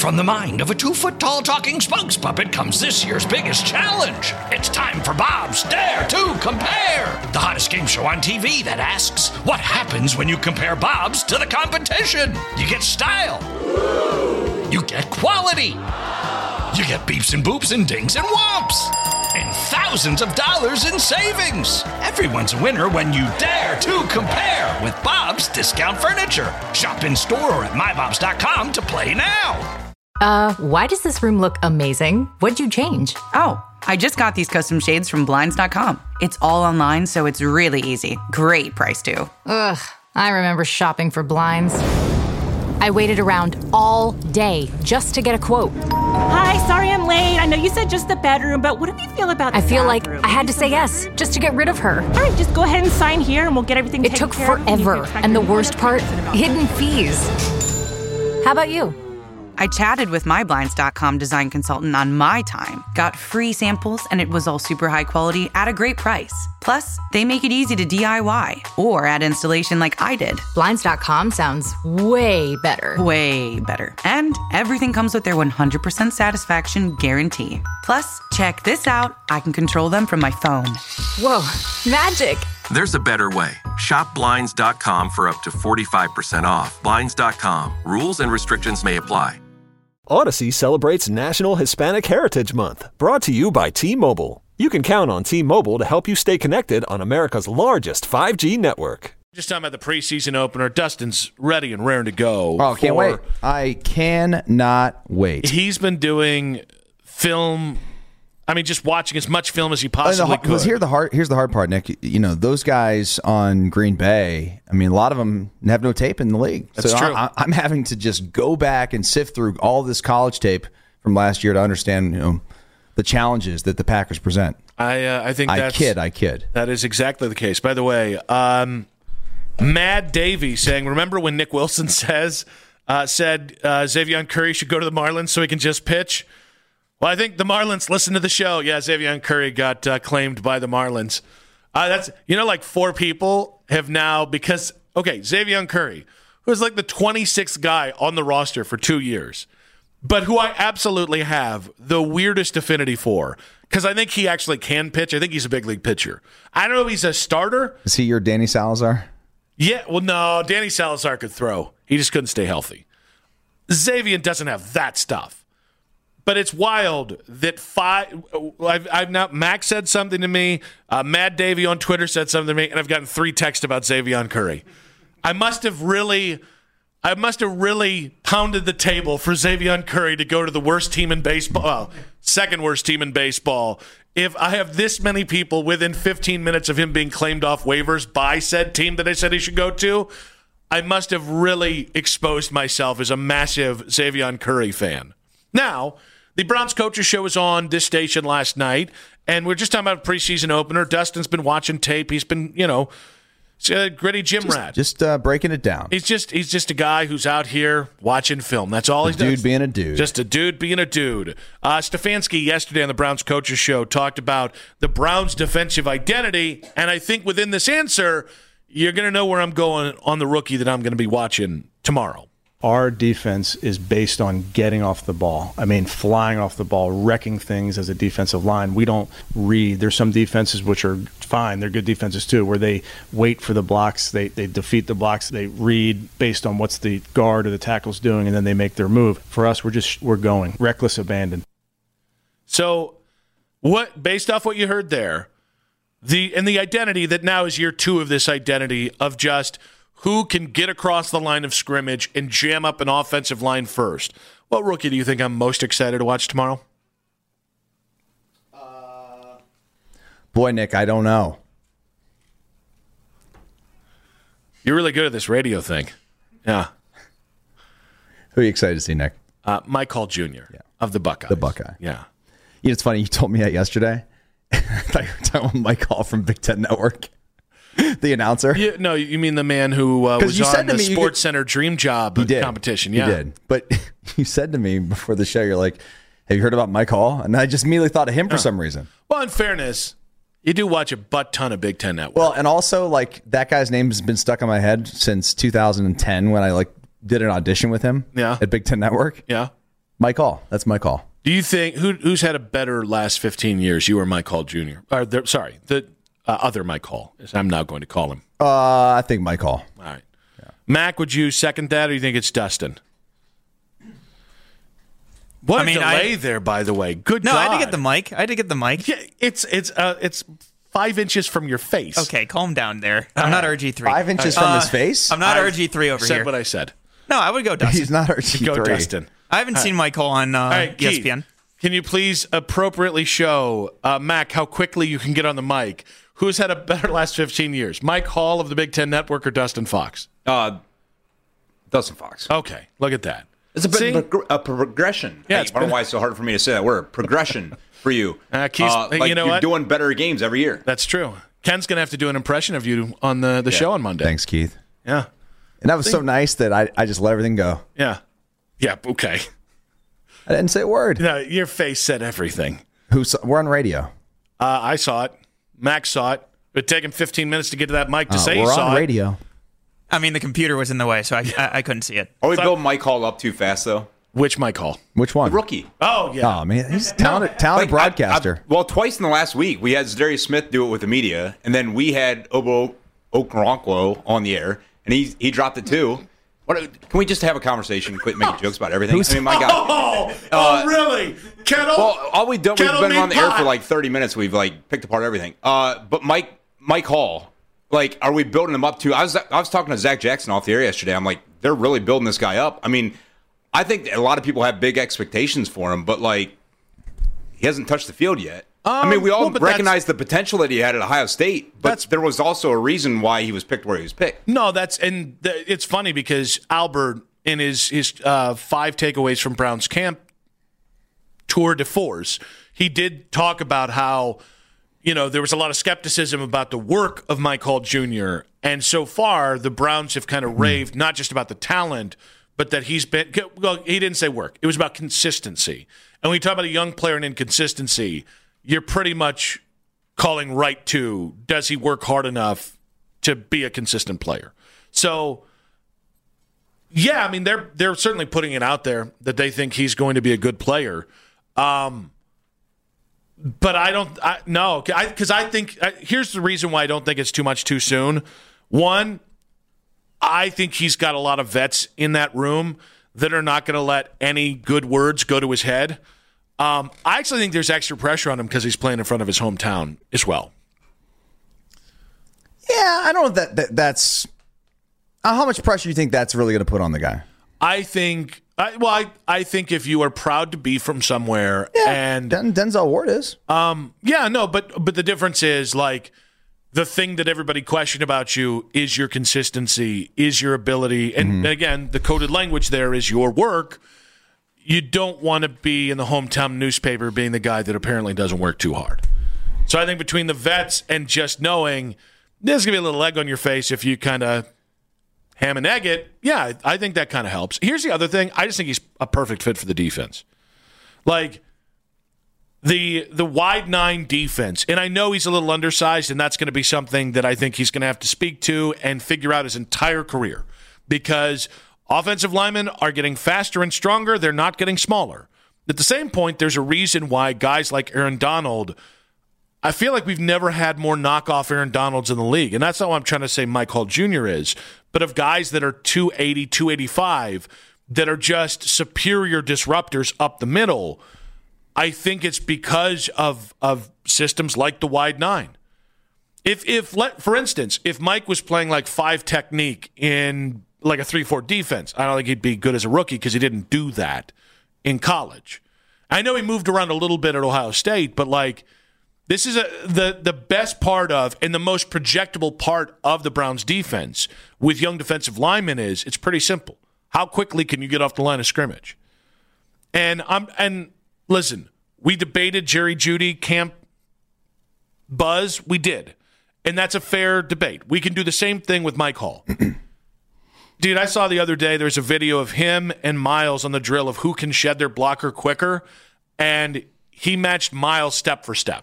From the mind of a 2-foot-tall talking spokes puppet comes this year's biggest challenge. It's time for Bob's Dare to Compare, the hottest game show on TV that asks, what happens when you compare Bob's to the competition? You get style. You get quality. You get beeps and boops and dings and whomps. And thousands of dollars in savings. Everyone's a winner when you dare to compare with Bob's Discount Furniture. Shop in store or at mybobs.com to play now. Why does this room look amazing? What'd you change? Oh, I just got these custom shades from Blinds.com. It's all online, so it's really easy. Great price, too. Ugh, I remember shopping for blinds. I waited around all day just to get a quote. Hi, sorry I'm late. I know you said just the bedroom, but what do you feel about the I feel bathroom? like I had to say yes just to get rid of her. All right, just go ahead and sign here and we'll get everything It taken took care of. forever, and the worst part, hidden fees. How about you? I chatted with my Blinds.com design consultant on my time, got free samples, and it was all super high quality at a great price. Plus, they make it easy to DIY or add installation like I did. Blinds.com sounds way better. Way better. And everything comes with their 100% satisfaction guarantee. Plus, check this out. I can control them from my phone. Whoa, magic. There's a better way. Shop Blinds.com for up to 45% off. Blinds.com. Rules and restrictions may apply. Odyssey celebrates National Hispanic Heritage Month, brought to you by T-Mobile. You can count on T-Mobile to help you stay connected on America's largest 5G network. Just talking about the preseason opener. Dustin's ready and raring to go. Oh, can't wait. I cannot wait. He's been doing film. I mean, just watching as much film as he possibly could. Here's the hard part, Nick. You know, those guys on Green Bay, I mean, a lot of them have no tape in the league. That's true. I'm having to just go back and sift through all this college tape from last year to understand, the challenges that the Packers present. I think that's... I kid. That is exactly the case. By the way, Mad Davey saying, remember when Nick Wilson said Xavier Curry should go to the Marlins so he can just pitch? Well, I think the Marlins listen to the show. Yeah, Xavier Curry got claimed by the Marlins. That's like 4 people have now because Xavier Curry, who was like the 26th guy on the roster for 2 years, but who I absolutely have the weirdest affinity for because I think he actually can pitch. I think he's a big league pitcher. I don't know if he's a starter. Is he your Danny Salazar? Yeah, well, no, Danny Salazar could throw. He just couldn't stay healthy. Xavier doesn't have that stuff. But it's wild that Max said something to me, Mad Davey on Twitter said something to me, and I've gotten 3 texts about Xavier Curry. I must have really pounded the table for Xavier Curry to go to the worst team in baseball, second worst team in baseball. If I have this many people within 15 minutes of him being claimed off waivers by said team that I said he should go to, I must have really exposed myself as a massive Xavier Curry fan. Now, the Browns Coaches Show was on this station last night, and we're just talking about a preseason opener. Dustin's been watching tape. He's been, gritty gym rat. Just breaking it down. He's just a guy who's out here watching film. That's all he's doing. Dude being a dude. Just a dude being a dude. Stefanski yesterday on the Browns Coaches Show talked about the Browns' defensive identity, and I think within this answer, you're going to know where I'm going on the rookie that I'm going to be watching tomorrow. Our defense is based on getting off the ball. I mean, flying off the ball, wrecking things as a defensive line. We don't read. There's some defenses which are fine. They're good defenses too, where they wait for the blocks. They defeat the blocks. They read based on what's the guard or the tackle's doing, and then they make their move. For us, we're going. Reckless abandon. So based off what you heard there, the identity that now is year 2 of this identity of just – who can get across the line of scrimmage and jam up an offensive line first? What rookie do you think I'm most excited to watch tomorrow? Boy, Nick, I don't know. You're really good at this radio thing. Yeah. Who are you excited to see, Nick? Mike Hall Jr. Of the Buckeyes. The Buckeye. Yeah. It's funny. You told me that yesterday. I thought you were talking about Mike Hall from Big Ten Network. The announcer? No, you mean the man who was on the Sports Center Dream Job competition. Yeah. You did. But you said to me before the show, you're like, have you heard about Mike Hall? And I just immediately thought of him for some reason. Well, in fairness, you do watch a butt ton of Big Ten Network. Well, and also, that guy's name has been stuck in my head since 2010 when I, did an audition with him at Big Ten Network. Yeah. Mike Hall. That's Mike Hall. Do you think who's had a better last 15 years? You or Mike Hall Jr.? The other Mike Hall, as I'm now going to call him. I think Mike Hall. All right. Yeah. Mac, would you second that, or do you think it's Dustin? What a delay there, by the way. Good God. No, I had to get the mic. Yeah, it's 5 inches from your face. Okay, calm down there. I'm not RG3. 5 inches from his face? I'm not RG3 over here. Said what I said. No, I would go Dustin. He's not RG3. Go Dustin. I haven't seen Mike Hall on right, ESPN. Keith, can you please appropriately show Mac how quickly you can get on the mic? Who's had a better last 15 years? Mike Hall of the Big Ten Network or Dustin Fox? Dustin Fox. Okay, look at that. It's a bit of a progression. Yeah, I don't know why it's so hard for me to say that word. Progression for you. Keith, like you know you're what? doing better games every year. That's true. Ken's going to have to do an impression of you on the show on Monday. Thanks, Keith. Yeah. And that was so nice that I just let everything go. Yeah. Yeah, okay. I didn't say a word. No, your face said everything. We're on radio. I saw it. Max saw it. It would take him 15 minutes to get to that mic to say he we're saw on it. radio. I mean, the computer was in the way, so I couldn't see it. Are we building Mike Hall up too fast, though? Which Mike Hall? Which one? The rookie. Oh, yeah. Oh, man. He's a talented broadcaster. Well, twice in the last week, we had Zadarius Smith do it with the media, and then we had Obo Okoronkwo on the air, and he dropped it too. Can we just have a conversation, quit making jokes about everything? I mean, my God. Really? Kettle? Well, all we've done, we've Kettle been on the meat air pie. for like 30 minutes. We've like picked apart everything. But Mike Hall, like, are we building him up to? I was talking to Zach Jackson off the air yesterday. I'm like, they're really building this guy up. I mean, I think a lot of people have big expectations for him, but like, he hasn't touched the field yet. I mean, we all recognize the potential that he had at Ohio State, but there was also a reason why he was picked where he was picked. No, it's funny because Albert, in his 5 takeaways from Brown's camp tour de force, he did talk about how, there was a lot of skepticism about the work of Mike Hall Jr., and so far the Browns have kind of raved not just about the talent, but that he didn't say work. It was about consistency. And when you talk about a young player and inconsistency, you're pretty much calling right to, does he work hard enough to be a consistent player? So, yeah, I mean, they're certainly putting it out there that they think he's going to be a good player. But because I think here's the reason why I don't think it's too much too soon. One, I think he's got a lot of vets in that room that are not going to let any good words go to his head. I actually think there's extra pressure on him because he's playing in front of his hometown as well. Yeah, I don't know if that's how much pressure you think that's really going to put on the guy. I think if you are proud to be from somewhere, and Denzel Ward is. But the difference is like the thing that everybody questioned about you is your consistency, is your ability, and again, the coded language there is your work. You don't want to be in the hometown newspaper being the guy that apparently doesn't work too hard. So I think between the vets and just knowing there's going to be a little egg on your face if you kind of ham and egg it, yeah, I think that kind of helps. Here's the other thing. I just think he's a perfect fit for the defense. Like the wide 9 defense, and I know he's a little undersized, and that's going to be something that I think he's going to have to speak to and figure out his entire career because offensive linemen are getting faster and stronger. They're not getting smaller. At the same point, there's a reason why guys like Aaron Donald, I feel like we've never had more knockoff Aaron Donalds in the league. And that's not what I'm trying to say Mike Hall Jr. is. But of guys that are 280, 285, that are just superior disruptors up the middle, I think it's because of systems like the wide 9. For instance, if Mike was playing like 5 technique in like a 3-4 defense, I don't think he'd be good as a rookie because he didn't do that in college. I know he moved around a little bit at Ohio State, but like this is the best part of and the most projectable part of the Browns defense with young defensive linemen is it's pretty simple. How quickly can you get off the line of scrimmage? And listen, we debated Jerry Jeudy camp buzz. We did. And that's a fair debate. We can do the same thing with Mike Hall. Dude, I saw the other day there's a video of him and Miles on the drill of who can shed their blocker quicker, and he matched Miles step for step.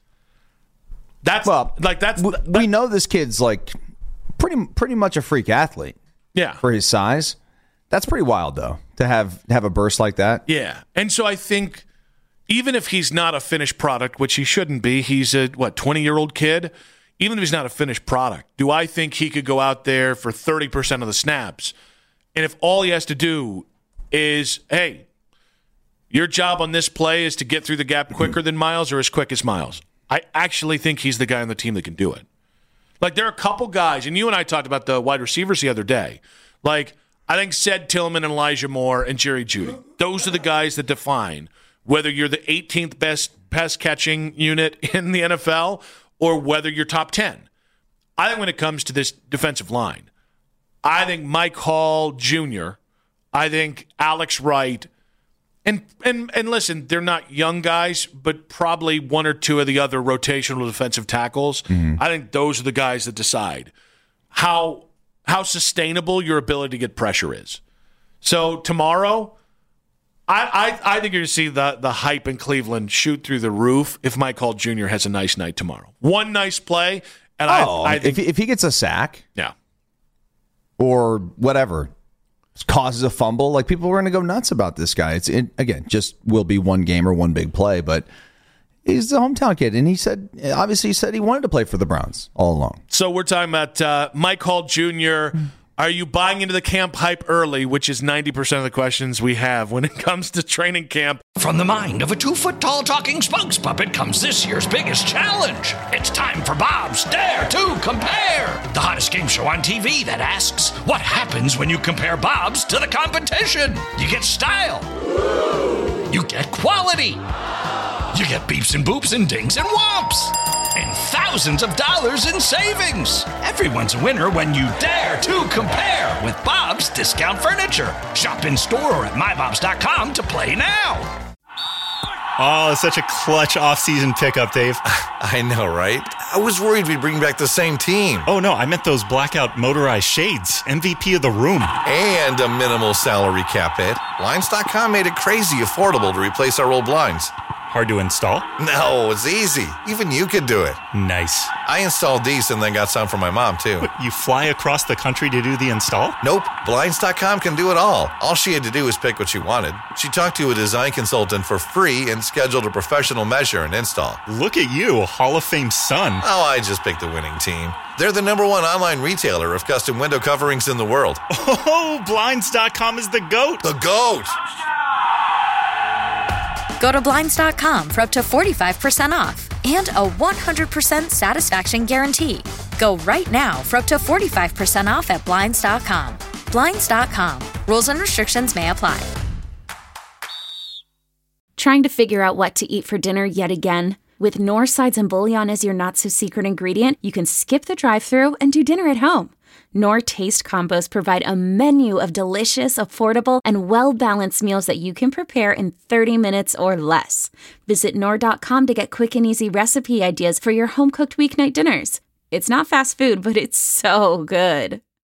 We know this kid's like pretty much a freak athlete. Yeah. For his size. That's pretty wild though. to have a burst like that. Yeah. And so I think even if he's not a finished product, which he shouldn't be, he's a 20-year-old kid. Even if he's not a finished product, do I think he could go out there for 30% of the snaps? And if all he has to do is, hey, your job on this play is to get through the gap quicker than Miles or as quick as Miles, I actually think he's the guy on the team that can do it. Like, there are a couple guys, and you and I talked about the wide receivers the other day. Like, I think Ced Tillman and Elijah Moore and Jerry Jeudy, those are the guys that define whether you're the 18th best pass-catching unit in the NFL or whether you're top 10. I think when it comes to this defensive line, I think Mike Hall Jr., I think Alex Wright, and listen, they're not young guys, but probably one or two of the other rotational defensive tackles. Mm-hmm. I think those are the guys that decide how sustainable your ability to get pressure is. So tomorrow, I think you're going to see the hype in Cleveland shoot through the roof if Mike Hall Jr. has a nice night tomorrow. One nice play, and I think if he gets a sack, yeah, or whatever, causes a fumble, like people are going to go nuts about this guy. Again, just will be one game or one big play, but he's the hometown kid, and he said he wanted to play for the Browns all along. So we're talking about Mike Hall Jr. Are you buying into the camp hype early, which is 90% of the questions we have when it comes to training camp? From the mind of a 2-foot-tall talking spokes puppet comes this year's biggest challenge. It's time for Bob's Dare to Compare, the hottest game show on TV that asks, what happens when you compare Bob's to the competition? You get style. You get quality. You get beeps and boops and dings and whomps. And thousands of dollars in savings. Everyone's a winner when you dare to compare with Bob's Discount Furniture. Shop in store or at mybobs.com to play now. Oh, such a clutch off-season pickup, Dave. I know, right? I was worried we'd bring back the same team. Oh, no, I meant those blackout motorized shades. MVP of the room. And a minimal salary cap hit. Blinds.com made it crazy affordable to replace our old blinds. Hard to install? No, it's easy. Even you could do it. Nice. I installed these and then got some for my mom, too. What, you fly across the country to do the install? Nope. Blinds.com can do it all. All she had to do was pick what she wanted. She talked to a design consultant for free and scheduled a professional measure and install. Look at you, Hall of Fame son. Oh, I just picked the winning team. They're the #1 online retailer of custom window coverings in the world. Oh, Blinds.com is the GOAT. The GOAT. Go to Blinds.com for up to 45% off and a 100% satisfaction guarantee. Go right now for up to 45% off at Blinds.com. Blinds.com. Rules and restrictions may apply. Trying to figure out what to eat for dinner yet again? With Knorr sides and bouillon as your not-so-secret ingredient, you can skip the drive-thru and do dinner at home. Knorr Taste Combos provide a menu of delicious, affordable, and well-balanced meals that you can prepare in 30 minutes or less. Visit Knorr.com to get quick and easy recipe ideas for your home-cooked weeknight dinners. It's not fast food, but it's so good.